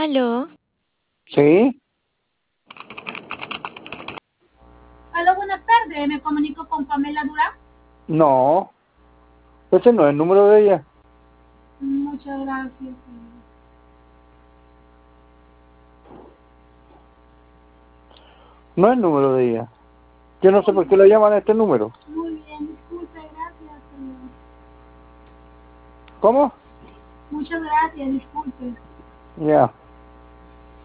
Aló, Sí, Aló, buenas tardes. Me comunico con Pamela Durán. no, ese no es el número de ella, Muchas gracias, señor. no es el número de ella. Yo no sé por qué le llaman a este número. Muy bien, disculpe, gracias, señor. ¿Cómo? Muchas gracias, disculpe. Ya.